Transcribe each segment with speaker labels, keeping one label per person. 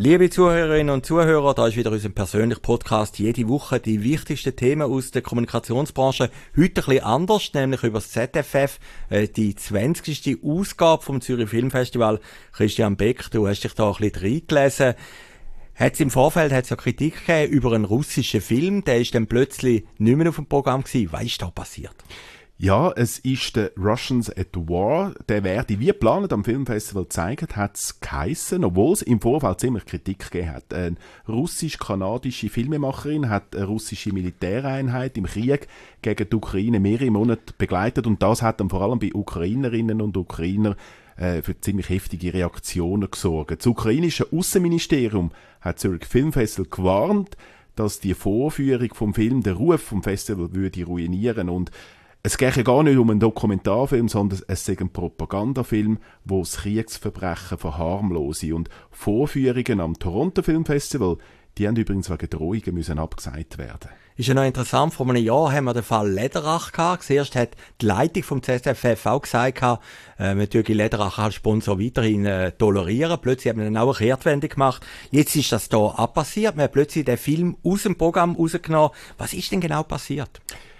Speaker 1: Liebe Zuhörerinnen und Zuhörer, da ist wieder unser persönlicher Podcast. Jede Woche die wichtigsten Themen aus der Kommunikationsbranche. Heute ein bisschen anders, nämlich über das ZFF, die 20. Ausgabe vom Zürich Filmfestival. Christian Beck, du hast dich da ein bisschen reingelesen. Im Vorfeld hat's ja Kritik gegeben über einen russischen Film, der ist dann plötzlich nicht mehr auf dem Programm gewesen. Was ist da passiert?
Speaker 2: Ja, es ist der Russians at War. Der werde, wie geplant, am Filmfestival gezeigt, hat es geheissen, obwohl es im Vorfeld ziemlich Kritik gegeben hat. Eine russisch-kanadische Filmemacherin hat eine russische Militäreinheit im Krieg gegen die Ukraine mehrere Monate begleitet und das hat dann vor allem bei Ukrainerinnen und Ukrainern für ziemlich heftige Reaktionen gesorgt. Das ukrainische Außenministerium hat Zürich Filmfestival gewarnt, dass die Vorführung vom Film den Ruf vom Festival würde ruinieren und es geht ja gar nicht um einen Dokumentarfilm, sondern es ist ein Propagandafilm, wo das Kriegsverbrechen verharmlose. Und Vorführungen am Toronto Filmfestival, die haben übrigens wegen Drohungen müssen abgesagt werden.
Speaker 1: Ist ja noch interessant, vor einem Jahr haben wir den Fall Lederach gehabt. Zuerst hat die Leitung vom ZFF auch gesagt, man dürfe Lederach als Sponsor weiterhin tolerieren. Plötzlich haben wir dann auch eine Kehrtwende gemacht. Jetzt ist das hier abpassiert. Man hat plötzlich den Film aus dem Programm rausgenommen. Was ist denn genau passiert?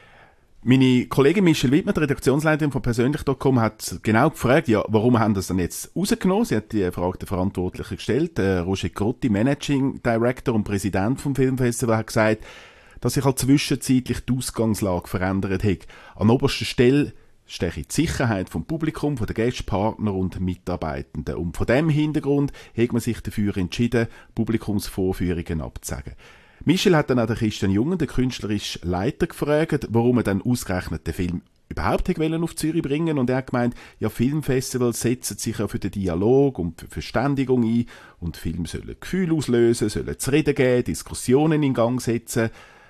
Speaker 2: Meine Kollegin Michelle Wittmann, die Redaktionsleiterin von persönlich.com, hat genau gefragt, ja, warum haben das dann jetzt rausgenommen? Sie hat die Frage der Verantwortlichen gestellt. Roger Grotti, Managing Director und Präsident vom Filmfestival, hat gesagt, dass sich halt zwischenzeitlich die Ausgangslage verändert hat. An oberster Stelle stehe die Sicherheit vom Publikum, von den Gästepartnern und Mitarbeitenden. Und von diesem Hintergrund hat man sich dafür entschieden, Publikumsvorführungen abzusagen. Michel hat dann auch den Christian Jungen, den künstlerischen Leiter, gefragt, warum er dann ausgerechnet den Film überhaupt auf Zürich bringen, und er hat gemeint, ja, Filmfestivals setzen sich ja für den Dialog und für Verständigung ein und Filme sollen Gefühle auslösen, sollen zu reden geben, Diskussionen in Gang setzen.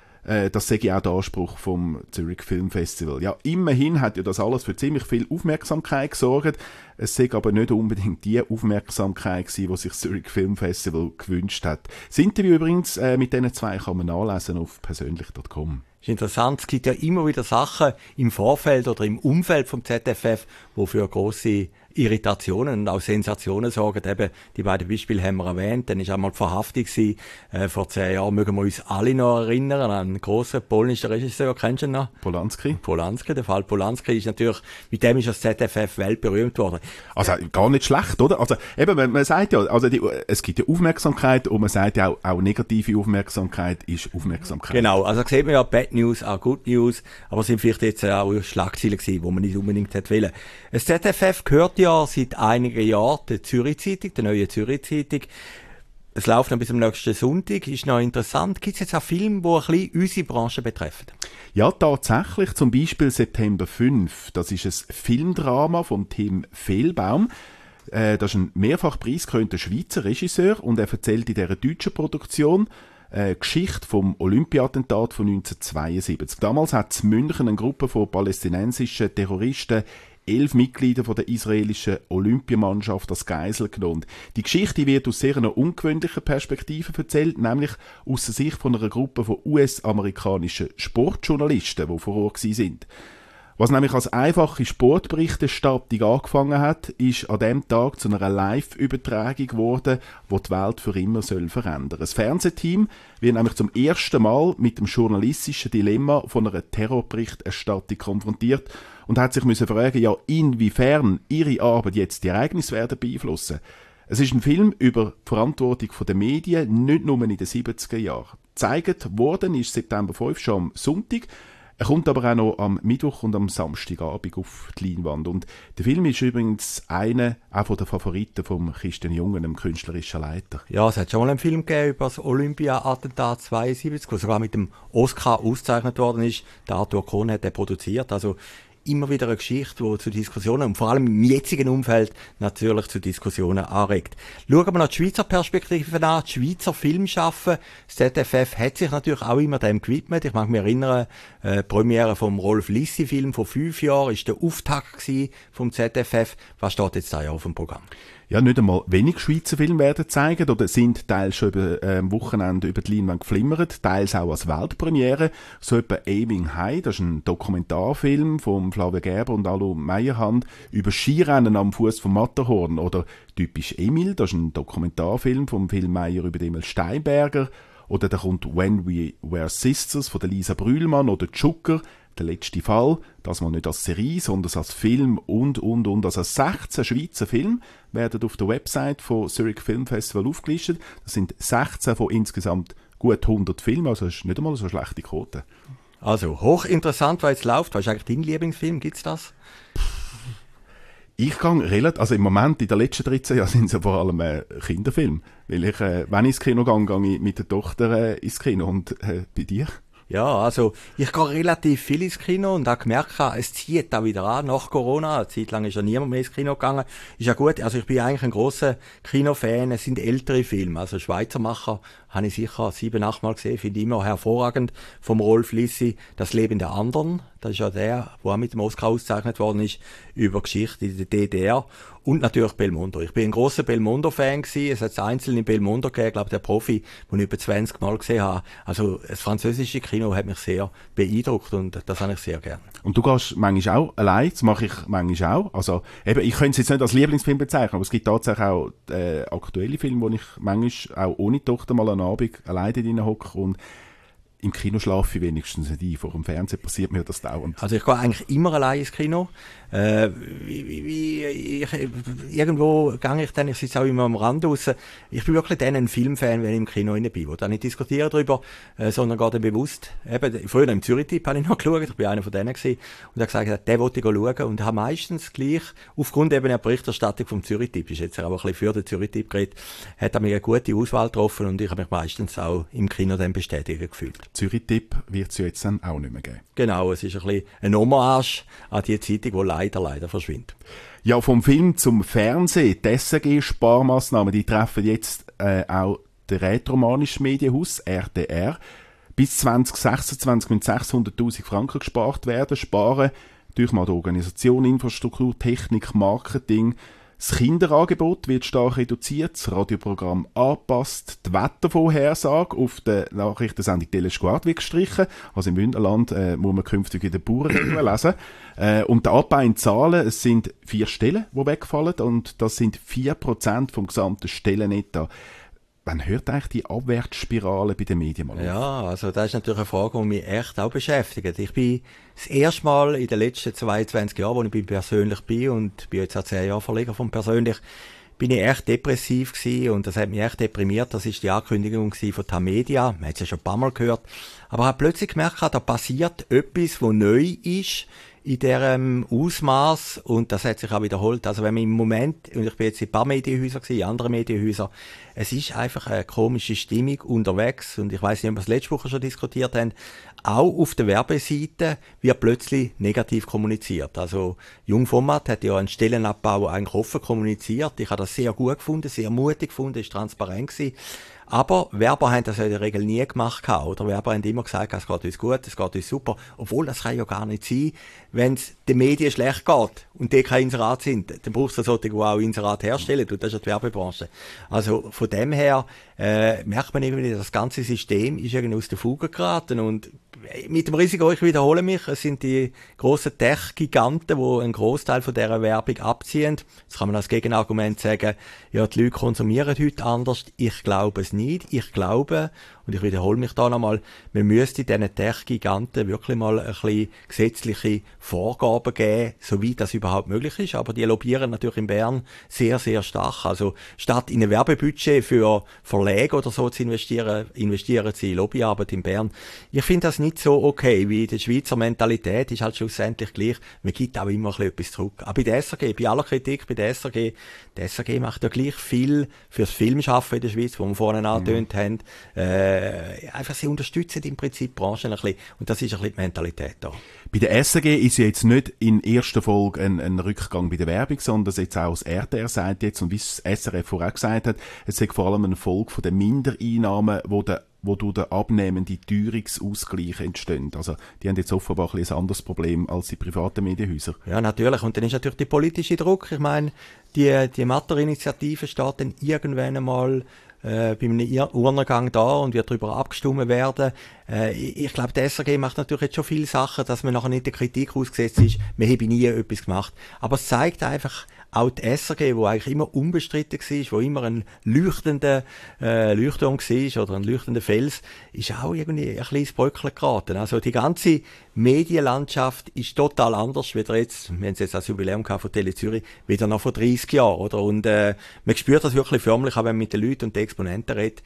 Speaker 2: Das sei ja auch der Anspruch vom Zürich Film Festival. Ja, immerhin hat ja das alles für ziemlich viel Aufmerksamkeit gesorgt. Es sei aber nicht unbedingt die Aufmerksamkeit gewesen, die sich das Zürich Film Festival gewünscht hat. Das Interview übrigens mit diesen zwei kann man nachlesen auf persönlich.com.
Speaker 1: Das ist interessant, es gibt ja immer wieder Sachen im Vorfeld oder im Umfeld vom ZFF, die für grosse Irritationen und auch Sensationen sorgen. Eben, die beiden Beispiele haben wir erwähnt. Dann war einmal die Verhaftung gewesen. Vor 10 Jahren mögen wir uns alle noch erinnern an einen grossen polnischen Regisseur. Kennst du ihn noch? Polanski, der Fall Polanski ist natürlich, mit dem ist das ZFF weltberühmt worden.
Speaker 2: Also gar nicht schlecht, oder? Also eben, man sagt ja, also es gibt ja Aufmerksamkeit und man sagt ja auch negative Aufmerksamkeit ist Aufmerksamkeit.
Speaker 1: Genau, also da sieht man ja Bad News, auch Good News, aber es sind vielleicht jetzt auch Schlagzeilen gewesen, die man nicht unbedingt hätte wollen. Das ZFF gehört ja seit einigen Jahren der Zürich-Zeitung, der neuen Zürich-Zeitung. Es läuft noch bis am nächsten Sonntag, ist noch interessant. Gibt es jetzt auch Filme, die ein bisschen unsere Branche betreffen?
Speaker 2: Ja, tatsächlich. Zum Beispiel September 5. Das ist ein Filmdrama von Tim Fehlbaum. Das ist ein mehrfach preisgekrönter Schweizer Regisseur und er erzählt in dieser deutschen Produktion Geschichte vom Olympiatentat von 1972. Damals hat in München eine Gruppe von palästinensischen Terroristen 11 Mitglieder von der israelischen Olympiamannschaft als Geisel genommen. Die Geschichte wird aus sehr einer ungewöhnlichen Perspektive erzählt, nämlich aus der Sicht von einer Gruppe von US-amerikanischen Sportjournalisten, die vor Ort sind. Was nämlich als einfache Sportberichterstattung angefangen hat, ist an dem Tag zu einer Live-Übertragung geworden, die die Welt für immer verändern soll. Das Fernsehteam wird nämlich zum ersten Mal mit dem journalistischen Dilemma von einer Terrorberichterstattung konfrontiert und hat sich müssen fragen, ja, inwiefern ihre Arbeit jetzt die Ereignisse werden beeinflussen. Es ist ein Film über die Verantwortung der Medien, nicht nur in den 70er Jahren. Gezeigt worden ist September 5 schon am Sonntag. Er kommt aber auch noch am Mittwoch und am Samstagabend auf die Leinwand. Und der Film ist übrigens einer auch von den Favoriten von Christian Jungen, dem künstlerischen Leiter.
Speaker 1: Ja, es hat schon mal einen Film gegeben über das Olympia-Attentat 72, der sogar mit dem Oscar ausgezeichnet worden ist. Der Arthur Kohn hat den produziert. Also immer wieder eine Geschichte, die zu Diskussionen und vor allem im jetzigen Umfeld natürlich zu Diskussionen anregt. Schauen wir noch die Schweizer Perspektive an, die Schweizer Filmschaffen. Das ZFF hat sich natürlich auch immer dem gewidmet. Ich mag mich erinnern, die Premiere vom Rolf Lissi-Film vor 5 Jahren ist der Auftakt vom ZFF. Was steht jetzt da ja auf dem Programm?
Speaker 2: Ja, nicht einmal wenig Schweizer Filme werden zeigen oder sind teils schon am Wochenende über die Leinwand geflimmert, teils auch als Weltpremiere. So etwa Aiming High, das ist ein Dokumentarfilm von Flavia Gerber und Alu Meyerhand über Skirennen am Fuß vom Matterhorn. Oder Typisch Emil, das ist ein Dokumentarfilm vom Filmmacher über Emil Steinberger. Oder da kommt When We Were Sisters von der Lisa Brühlmann oder Zucker, der letzte Fall, das mal nicht als Serie, sondern als Film und. Also 16 Schweizer Filme werden auf der Website von Zurich Film Festival aufgelistet. Das sind 16 von insgesamt gut 100 Filmen, also das ist nicht einmal so eine schlechte Quote.
Speaker 1: Also hochinteressant, was jetzt läuft. Was ist eigentlich dein Lieblingsfilm? Gibt's das?
Speaker 2: Ich gehe relativ, also im Moment, in den letzten 13 Jahren sind es ja vor allem Kinderfilme. Weil ich, wenn ich ins Kino gehe ich mit der Tochter ins Kino. Und bei dir?
Speaker 1: Ja, also ich gehe relativ viel ins Kino und habe gemerkt, es zieht da wieder an nach Corona. Eine Zeit lang ist ja niemand mehr ins Kino gegangen. Ist ja gut, also ich bin eigentlich ein grosser Kinofan. Es sind ältere Filme, also Schweizer Macher habe ich sicher 7, 8 Mal gesehen, finde ich immer hervorragend. Vom Rolf Lissi, Das Leben der anderen. Das ist ja der auch mit dem Oscar ausgezeichnet worden ist, über Geschichte in der DDR. Und natürlich Belmondo. Ich bin ein grosser Belmondo-Fan gewesen. Es hat einzelne Belmondo gegeben, glaube der Profi, den ich über 20 Mal gesehen habe. Also das französische Kino hat mich sehr beeindruckt und das habe ich sehr gerne.
Speaker 2: Und du gehst manchmal auch allein, das mache ich manchmal auch. Also eben, ich könnte es jetzt nicht als Lieblingsfilm bezeichnen, aber es gibt tatsächlich auch aktuelle Filme, wo ich manchmal auch ohne Tochter mal einen Abend alleine drin hocke und im Kino schlafe ich wenigstens nicht ein. Vor dem Fernsehen passiert mir das dauernd.
Speaker 1: Also ich gehe eigentlich immer allein ins Kino. Irgendwo gehe ich dann, ich sitze auch immer am Rand raus. Ich bin wirklich dann ein Filmfan, wenn ich im Kino rein bin. Wo dann nicht diskutiere darüber, sondern gehe dann bewusst. Eben, früher im Zürich-Tipp habe ich noch geschaut. Ich bin einer von denen gewesen. Und habe gesagt, den wollte ich schauen. Und habe meistens gleich, aufgrund eben der Berichterstattung vom Zürich-Tipp, ist jetzt auch ein bisschen für den Zürich-Tipp geredet, hat er mir eine gute Auswahl getroffen und ich habe mich meistens auch im Kino dann bestätigt gefühlt.
Speaker 2: Zürich-Tipp wird es ja jetzt dann auch nicht mehr geben.
Speaker 1: Genau, es ist ein bisschen ein Hommage an die Zeitung, die leider verschwindet.
Speaker 2: Ja, vom Film zum Fernsehen, die SRG-Sparmaßnahmen, die treffen jetzt auch das Rätoromanische Medienhaus, RTR. Bis 2026 müssen 600'000 Franken gespart werden. Sparen durch mal die Organisation, Infrastruktur, Technik, Marketing. Das Kinderangebot wird stark reduziert, das Radioprogramm angepasst, die Wettervorhersage auf der Nachrichtensendung Telesquad wird gestrichen. Also im Bündnerland muss man künftig wieder Bauernregeln lesen. Und der Abbau in Zahlen, es sind 4 Stellen, die wegfallen und das sind 4% vom gesamten Stellenetat. Wann hört eigentlich die Abwärtsspirale bei den Medien mal auf?
Speaker 1: Ja, also das ist natürlich eine Frage, die mich echt auch beschäftigt. Ich bin das erste Mal in den letzten 22 Jahren, wo ich persönlich bin und bin jetzt auch 10 Jahre Verleger von persönlich, bin ich echt depressiv gewesen und das hat mich echt deprimiert. Das ist die Ankündigung von Tamedia. Man hat es ja schon ein paar Mal gehört. Aber ich habe plötzlich gemerkt, da passiert etwas, was neu ist in diesem Ausmaß und das hat sich auch wiederholt. Also wenn man im Moment, und ich bin jetzt in ein paar Medienhäusern gewesen, in anderen Medienhäusern, es ist einfach eine komische Stimmung unterwegs und ich weiss nicht, ob wir es letzte Woche schon diskutiert haben, auch auf der Werbeseite wird plötzlich negativ kommuniziert. Also Jungformat hat ja einen Stellenabbau eigentlich offen kommuniziert. Ich habe das sehr gut gefunden, sehr mutig gefunden, ist transparent gewesen. Aber Werber haben das ja in der Regel nie gemacht, oder? Werber haben immer gesagt, es geht uns gut, es geht uns super. Obwohl, das kann ja gar nicht sein. Wenn es den Medien schlecht geht und die kein Inserat sind, dann brauchst du solche, die auch Inserat herstellen. Und das ist ja die Werbebranche. Also von dem her merkt man irgendwie, das ganze System ist irgendwie aus der Fuge geraten. Und mit dem Risiko, ich wiederhole mich, es sind die grossen Tech-Giganten, die einen Großteil von dieser Werbung abziehen. Jetzt kann man als Gegenargument sagen, ja, die Leute konsumieren heute anders. Ich glaube es nicht. Ich glaube, und ich wiederhole mich da nochmal, man müsste diesen Tech-Giganten wirklich mal ein bisschen gesetzliche Vorgaben geben, soweit das überhaupt möglich ist. Aber die lobbyieren natürlich in Bern sehr, sehr stark. Also statt in ein Werbebudget für Verlage oder so zu investieren sie in Lobbyarbeit in Bern. Ich finde das nicht so okay, wie die Schweizer Mentalität ist halt schlussendlich gleich, man gibt auch immer ein bisschen etwas zurück. Aber bei der SRG, bei aller Kritik bei der SRG macht ja gleich viel fürs Filmschaffen in der Schweiz, wo wir vorhin angetönt haben. Einfach sie unterstützen im Prinzip die Branche ein bisschen. Und das ist ein bisschen die Mentalität da.
Speaker 2: Bei der SRG ist ja jetzt nicht in erster Folge ein Rückgang bei der Werbung, sondern das jetzt auch das RTR sagt jetzt, und wie es SRF vorher gesagt hat, es ist vor allem eine Folge von den Mindereinnahmen, die der die durch den abnehmenden Teuerungsausgleich entstehen. Also die haben jetzt offenbar ein anderes Problem als die privaten Medienhäuser.
Speaker 1: Ja, natürlich. Und dann ist natürlich der politische Druck. Ich meine, die Matter-Initiative steht dann irgendwann einmal bei einem Urnengang da und wird darüber abgestimmt werden. Ich glaube, der SRG macht natürlich jetzt schon viele Sachen, dass man nachher nicht der Kritik ausgesetzt ist, wir haben nie etwas gemacht. Aber es zeigt einfach, auch die SRG, wo eigentlich immer unbestritten war, wo immer ein leuchtender Leuchtturm war oder ein leuchtender Fels, ist auch irgendwie ein kleines Bröckchen geraten. Also die ganze Medienlandschaft ist total anders, wieder jetzt, wir haben jetzt das Jubiläum gehabt von Tele Zürich, wieder noch vor 30 Jahren, oder? Und man spürt das wirklich förmlich, auch wenn man mit den Leuten und den Exponenten redet.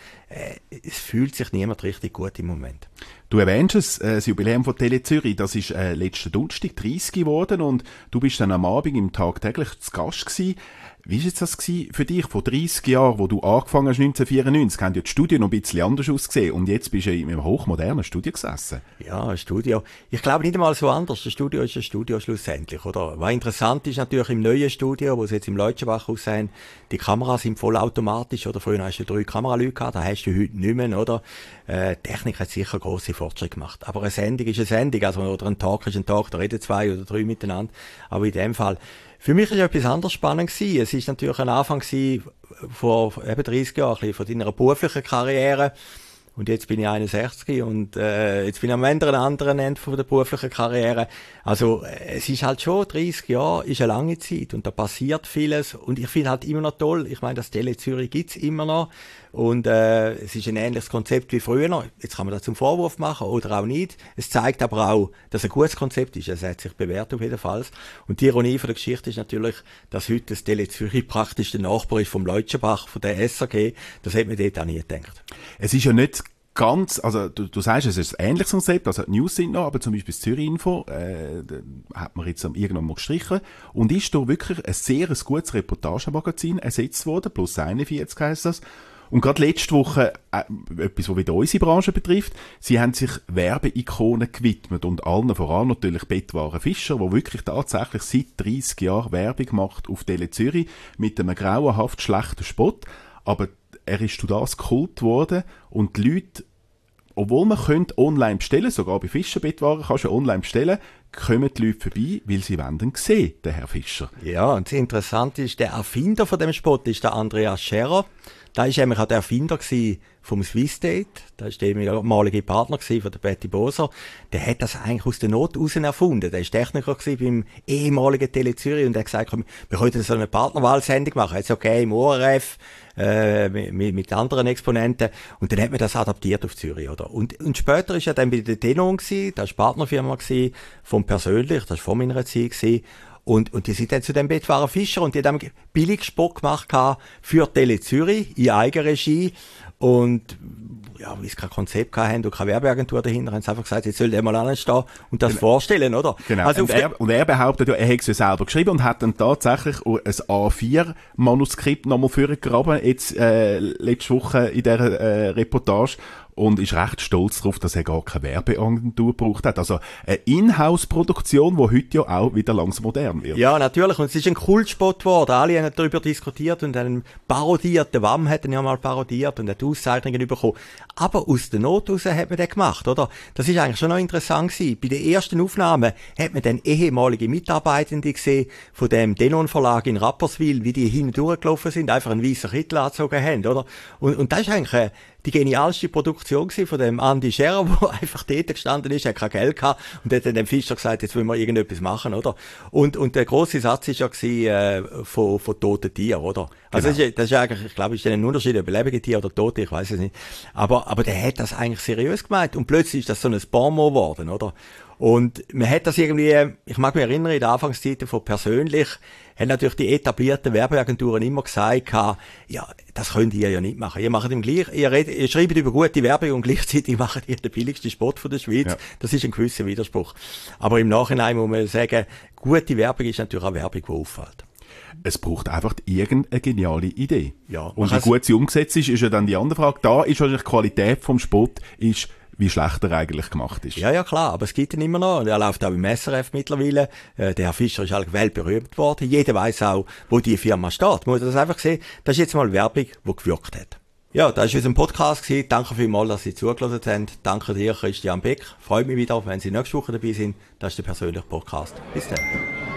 Speaker 1: Es fühlt sich niemand richtig gut im Moment.
Speaker 2: Du erwähnst es, das Jubiläum von Tele Zürich, das ist letzten Donnerstag 30 geworden und du bist dann am Abend im Tagtäglich zu Gast gewesen. Wie war jetzt das für dich vor 30 Jahren, wo du angefangen hast 1994, haben ja die Studien noch ein bisschen anders ausgesehen und jetzt bist du in einem hochmodernen Studio gesessen.
Speaker 1: Ja, ein Studio. Ich glaube nicht einmal so anders. Das Studio ist ein Studio schlussendlich, oder? Was interessant ist natürlich im neuen Studio, wo sie jetzt im Leutschenbach aussehen, die Kameras sind vollautomatisch, oder? Früher hast du 3 Kameraleute gehabt, das hast du heute nicht mehr, oder? Technik hat sicher grosse Fortschritte gemacht. Aber eine Sendung ist eine Sendung, also, oder ein Tag ist ein Tag, da reden 2 oder 3 miteinander. Aber in dem Fall, für mich ist etwas anderes spannend gewesen. Es ist natürlich ein Anfang gewesen, vor eben 30 Jahren, ein bisschen von deiner beruflichen Karriere. Und jetzt bin ich 61 und jetzt bin ich am anderen Ende von der beruflichen Karriere. Also es ist halt schon, 30 Jahre ist eine lange Zeit und da passiert vieles. Und ich finde halt immer noch toll, ich meine, das Tele Zürich gibt's immer noch. Und es ist ein ähnliches Konzept wie früher. Jetzt kann man das zum Vorwurf machen oder auch nicht. Es zeigt aber auch, dass es ein gutes Konzept ist. Es hat sich bewährt auf jeden Fall. Und die Ironie von der Geschichte ist natürlich, dass heute das Tele Zürich praktisch der Nachbar ist vom Leutschenbach, von der SRG. Das hätte man dort auch nie gedacht.
Speaker 2: Es ist ja nicht ganz, also du sagst, es ist ein ähnliches Konzept, also die News sind noch, aber zum Beispiel das Zürich-Info hat man jetzt irgendwann mal gestrichen und ist da wirklich ein sehr gutes Reportagemagazin ersetzt worden, plus 41 heisst das. Und gerade letzte Woche, etwas, was wieder unsere Branche betrifft, sie haben sich Werbeikonen gewidmet und allen voran natürlich Bettware Fischer, der wirklich tatsächlich seit 30 Jahren Werbung macht auf Tele Zürich mit einem grauenhaft schlechten Spot, aber er ist durch das Kult worden und die Leute, obwohl man online bestellen, sogar bei Fischerbettwaren kannst du online bestellen, kommen die Leute vorbei, weil sie wollen sehen, den Herr Fischer.
Speaker 1: Ja, und das Interessante ist, der Erfinder von dem Spot ist der Andreas Scherer. Da war nämlich auch der Erfinder vom Swissdate. Da war der ehemalige Partner von der Betty Boser. Der hat das eigentlich aus der Not heraus erfunden. Der war Techniker beim ehemaligen Tele Zürich und hat gesagt, wir könnten so eine Partnerwahlsendung machen. Jetzt okay, im ORF, mit anderen Exponenten. Und dann hat man das adaptiert auf Zürich, oder? Und später ist er dann bei der Tenon gewesen. Das war Partnerfirma gewesen, vom Persönlich, das war vor meiner Zeit gewesen. Und die sind dann zu dem Bettwaren Fischer und die haben billig Sport gemacht für Tele Zürich in Eigenregie. Und ja, wie es kein Konzept hatten und keine Werbeagentur dahinter, haben sie einfach gesagt, jetzt soll der mal anstehen und das vorstellen, oder?
Speaker 2: Genau.
Speaker 1: Also
Speaker 2: und er behauptet ja, er hätte es ja selber geschrieben und hat dann tatsächlich ein A4-Manuskript nochmal vorgegraben, jetzt letzte Woche in dieser Reportage. Und ist recht stolz darauf, dass er gar keine Werbeagentur gebraucht hat. Also eine Inhouse-Produktion, die heute ja auch wieder langsam modern wird.
Speaker 1: Ja, natürlich. Und es ist ein Kultspot geworden. Alle haben darüber diskutiert und dann parodiert. Der WAM hat ihn ja mal parodiert und hat Auszeichnungen bekommen. Aber aus der Not heraus hat man den gemacht, oder? Das ist eigentlich schon noch interessant gewesen. Bei den ersten Aufnahmen hat man dann ehemalige Mitarbeitende gesehen von dem Denon-Verlag in Rapperswil, wie die hindurchgelaufen sind, einfach einen weißen Kittel angezogen haben, oder? Und das ist eigentlich die genialste Produktion von dem Andi Scherer, der einfach dort gestanden ist, er hat kein Geld gehabt und hat dann dem Fischer gesagt, jetzt wollen wir irgendetwas machen, oder? Und der grosse Satz ist ja von toten Tieren, oder? Also genau. Das ist eigentlich, ich glaube, es ist ein Unterschied, ob lebende Tiere oder tote, ich weiß es nicht. Aber der hat das eigentlich seriös gemeint und plötzlich ist das so ein Bonmot geworden, oder? Und man hat das irgendwie, ich mag mich erinnern, in der Anfangszeiten von persönlich, haben natürlich die etablierten Werbeagenturen immer gesagt, ja, das könnt ihr ja nicht machen. Ihr macht im gleich, ihr schreibt über gute Werbung und gleichzeitig macht ihr den billigsten Spot von der Schweiz. Ja. Das ist ein gewisser Widerspruch. Aber im Nachhinein muss man sagen, gute Werbung ist natürlich auch Werbung, die auffällt.
Speaker 2: Es braucht einfach irgendeine geniale Idee.
Speaker 1: Ja,
Speaker 2: und wie gut sie umgesetzt ist ja dann die andere Frage. Da ist wahrscheinlich die Qualität vom Spot, ist wie schlecht er eigentlich gemacht ist.
Speaker 1: Ja, klar, aber es gibt ihn immer noch. Und er läuft auch im SRF mittlerweile. Der Herr Fischer ist halt weltberühmt worden. Jeder weiß auch, wo die Firma steht. Man muss das einfach sehen, das ist jetzt mal Werbung, die gewirkt hat. Ja, das war unser Podcast gewesen. Danke vielmals, dass Sie zugelassen haben. Danke dir, Christian Beck. Freut mich wieder, wenn Sie nächste Woche dabei sind. Das ist der persönliche Podcast. Bis dann.